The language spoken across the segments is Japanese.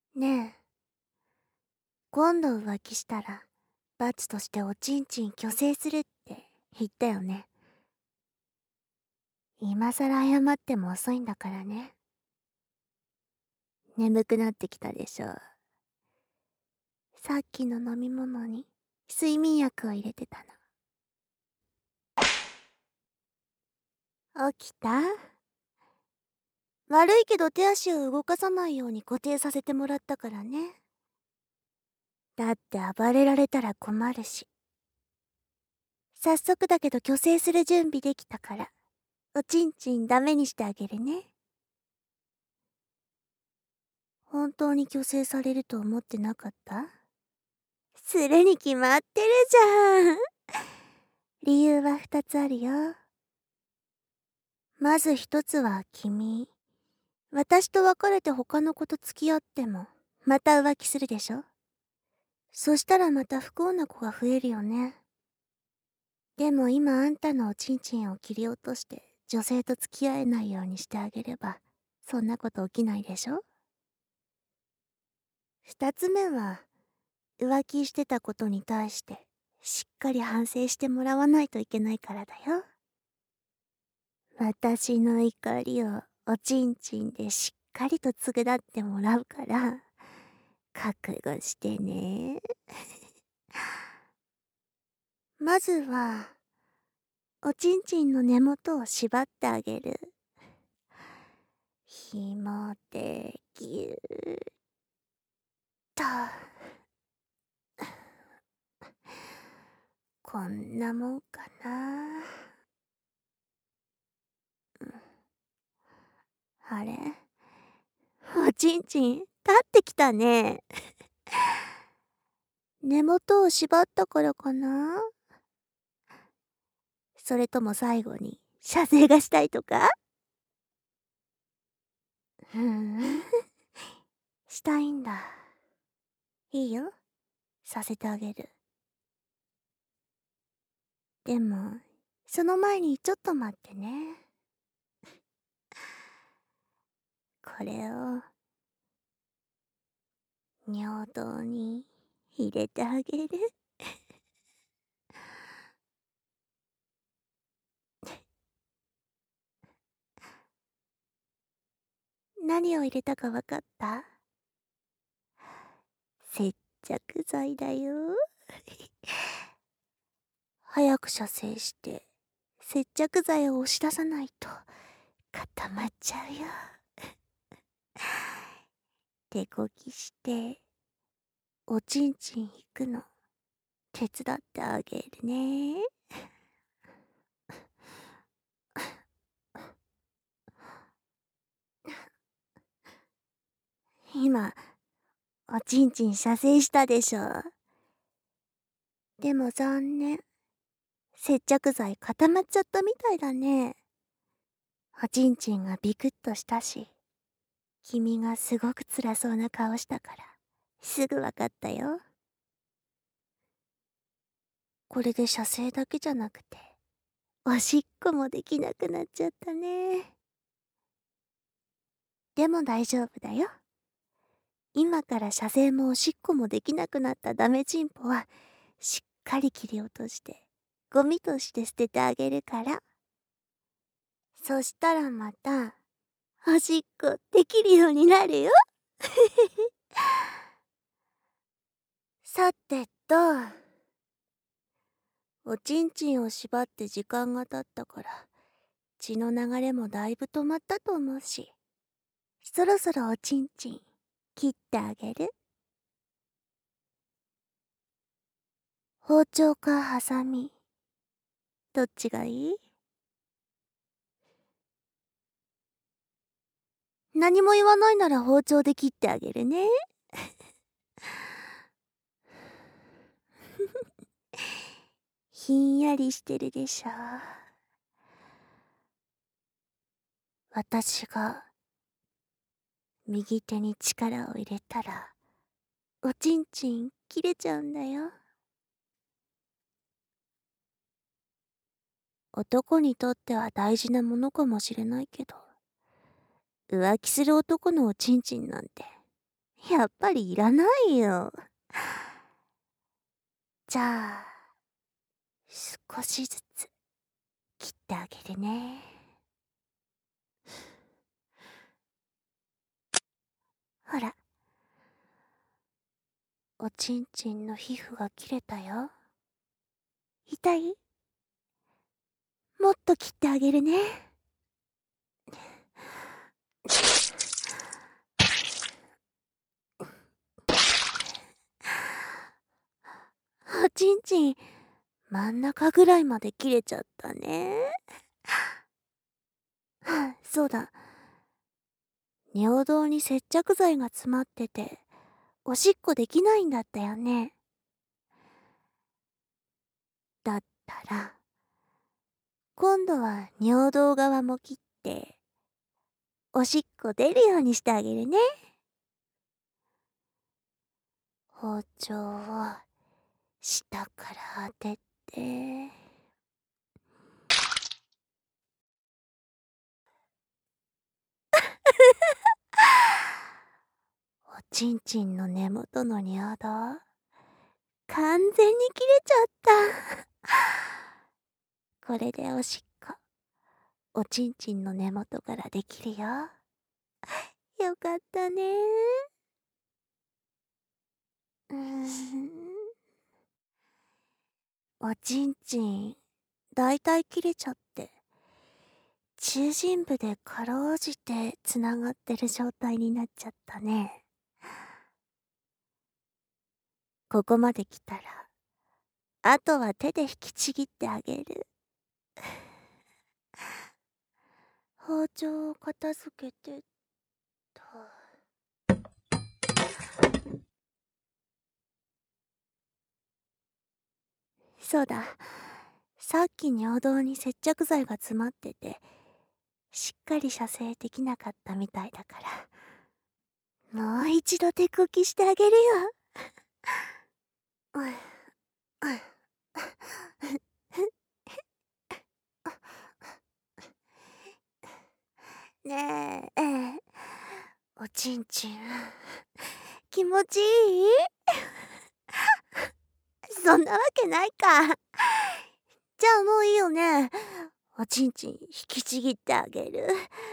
ねえ、今度浮気したら、罰としておちんちん虚勢するって言ったよね。今さら謝っても遅いんだからね。眠くなってきたでしょ。さっきの飲み物に睡眠薬を入れてたの。起きた？悪いけど手足を動かさないように固定させてもらったからね。だって暴れられたら困るし。早速だけど虚勢する準備できたから、おちんちんダメにしてあげるね。本当に虚勢されると思ってなかった？するに決まってるじゃん。理由は2つあるよ。まず1つは私と別れて他の子と付き合っても、また浮気するでしょ？そしたらまた不幸な子が増えるよね。でも今あんたのおちんちんを切り落として女性と付き合えないようにしてあげれば、そんなこと起きないでしょ？2つ目は、浮気してたことに対して、しっかり反省してもらわないといけないからだよ。私の怒りをおちんちんでしっかりと償ってもらうから、覚悟してね。まずは、おちんちんの根元を縛ってあげる。紐でぎゅーっと。こんなもんかな。あれ？おちんちん、立ってきたね。根元を縛ったからかな？それとも最後に、射精がしたいとか？したいんだ。いいよ。させてあげる。でも、その前にちょっと待ってね。これを、尿道に入れてあげる。何を入れたかわかった？接着剤だよ。早く射精して、接着剤を押し出さないと固まっちゃうよ。手こぎして、おちんちん引くの手伝ってあげるね。今、おちんちん射精したでしょ。でも残念。接着剤固まっちゃったみたいだね。おちんちんがビクッとしたし、君がすごく辛そうな顔したから、すぐわかったよ。これで射精だけじゃなくて、おしっこもできなくなっちゃったね。でも大丈夫だよ。今から射精もおしっこもできなくなったダメチンポは、しっかり切り落として、ゴミとして捨ててあげるから。そしたらまた、おしっこできるようになるよ。さてと、おちんちんを縛って時間が経ったから、血の流れもだいぶ止まったと思うし、そろそろおちんちん切ってあげる。包丁かハサミ、どっちがいい？何も言わないなら包丁で切ってあげるね。ひんやりしてるでしょ。私が右手に力を入れたら、おちんちん切れちゃうんだよ。男にとっては大事なものかもしれないけど、浮気する男のおちんちんなんてやっぱりいらないよ。じゃあ、少しずつ切ってあげるね。ほら、おちんちんの皮膚が切れたよ。痛い？もっと切ってあげるね。おちんちん、真ん中ぐらいまで切れちゃったね。そうだ。尿道に接着剤が詰まってて、おしっこできないんだったよね。だったら、今度は尿道側も切って、おしっこ出るようにしてあげるね。包丁を下から当てて、おちんちんの根元の尿道、完全に切れちゃった。これでおしっこ、おちんちんの根元からできるよ。よかったね。おちんちん、だいたい切れちゃって、中心部でかろうじてつながってる状態になっちゃったね。ここまで来たら、あとは手で引きちぎってあげる。包丁を片付けてと。そうだ。さっき尿道に接着剤が詰まってて、しっかり射精できなかったみたいだから、もう一度手こきしてあげるよ。ねえ、おちんちん、気持ちいい？そんなわけないか。じゃあもういいよね。おちんちん引きちぎってあげる。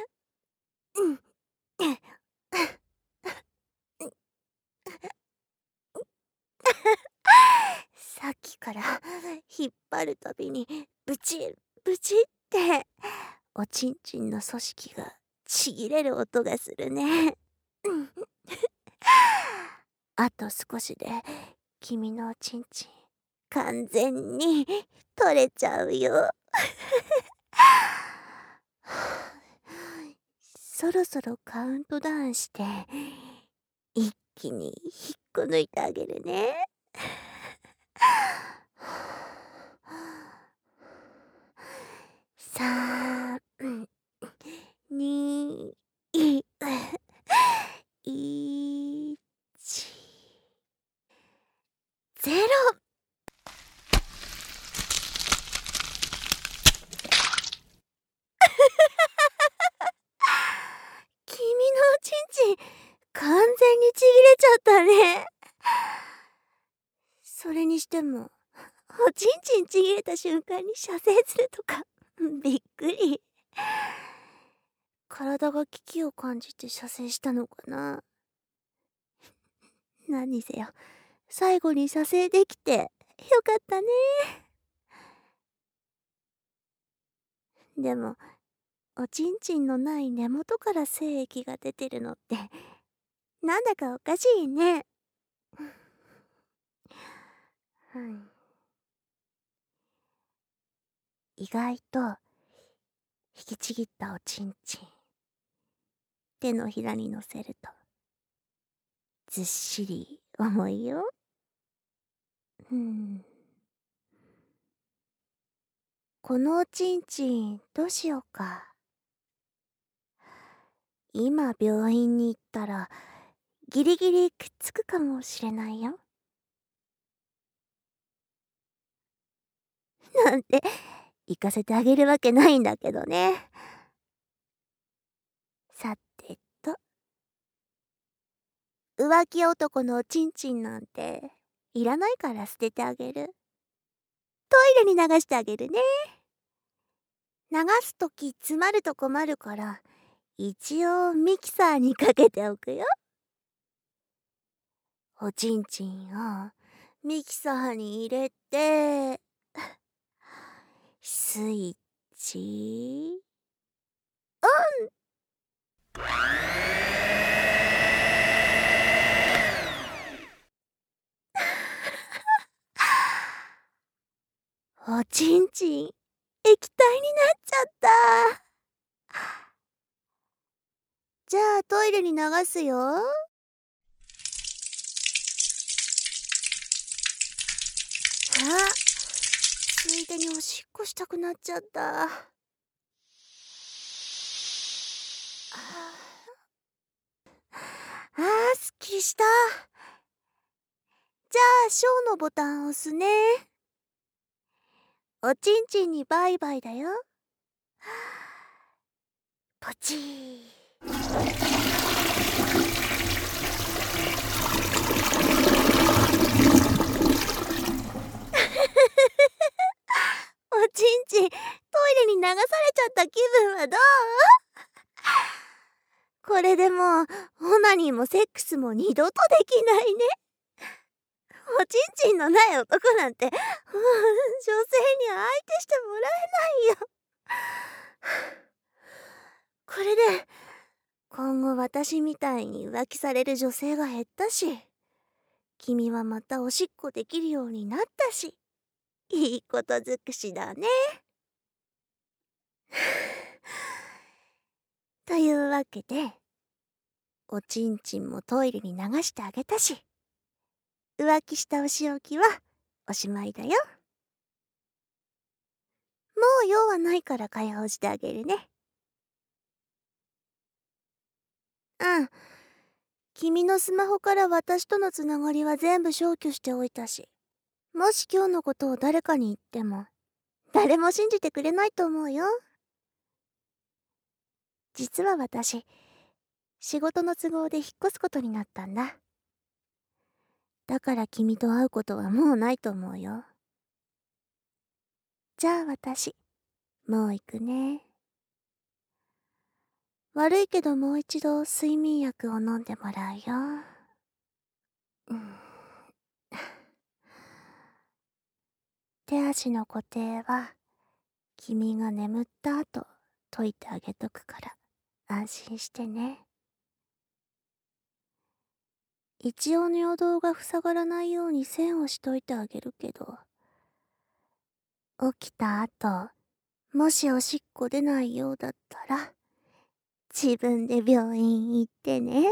さっきから引っ張るたびにブチッブチッっておちんちんの組織がちぎれる音がするね。あと少しで君のおちんちん完全に取れちゃうよ。そろそろカウントダウンして一気に引っこ抜いてあげるね。3、2、1、0。君のおちんちん、完全にちぎれちゃったね。それにしても、おちんちんちぎれた瞬間に射精するとか、びっくり。体が危機を感じて射精したのかな。何にせよ、最後に射精できて、よかったね。でも、おちんちんのない根元から精液が出てるのって、なんだかおかしいね。うん、意外と、引きちぎったおちんちん、手のひらに乗せると、ずっしり重いよ。このおちんちん、どうしようか。今病院に行ったら、ギリギリくっつくかもしれないよ。なんて、行かせてあげるわけないんだけどね。さてと。 浮気男のおちんちんなんていらないから捨ててあげる。トイレに流してあげるね。流すとき詰まると困るから、一応ミキサーにかけておくよ。おちんちんをミキサーに入れて、スイッチおちんちん液体になっちゃった。じゃあトイレに流すよ。ついでにおしっこしたくなっちゃった。すっきりした。じゃあショーのボタン押すね。おちんちんにバイバイだよ。ポチー。おちんちんトイレに流されちゃった気分はどう？これでもうオナニーもセックスも二度とできないね。おちんちんのない男なんて、女性に相手してもらえないよ。これで今後私みたいに浮気される女性が減ったし、君はまたおしっこできるようになったし、いいこと尽くしだね。というわけで、おちんちんもトイレに流してあげたし、浮気したお仕置きはおしまいだよ。もう用はないから解放してあげるね。うん。君のスマホから私とのつながりは全部消去しておいたし、もし今日のことを誰かに言っても、誰も信じてくれないと思うよ。実は私、仕事の都合で引っ越すことになったんだ。だから君と会うことはもうないと思うよ。じゃあ私、もう行くね。悪いけどもう一度睡眠薬を飲んでもらうよ。うん、手足の固定は君が眠った後解いてあげとくから安心してね。一応尿道が塞がらないように線をしといてあげるけど、起きた後、もしおしっこ出ないようだったら、自分で病院行ってね。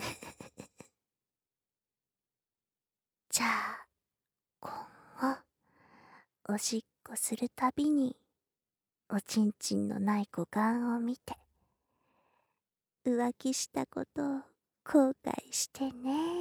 じゃあ、今後、おしっこするたびに、おちんちんのない股間を見て、浮気したことを後悔してね。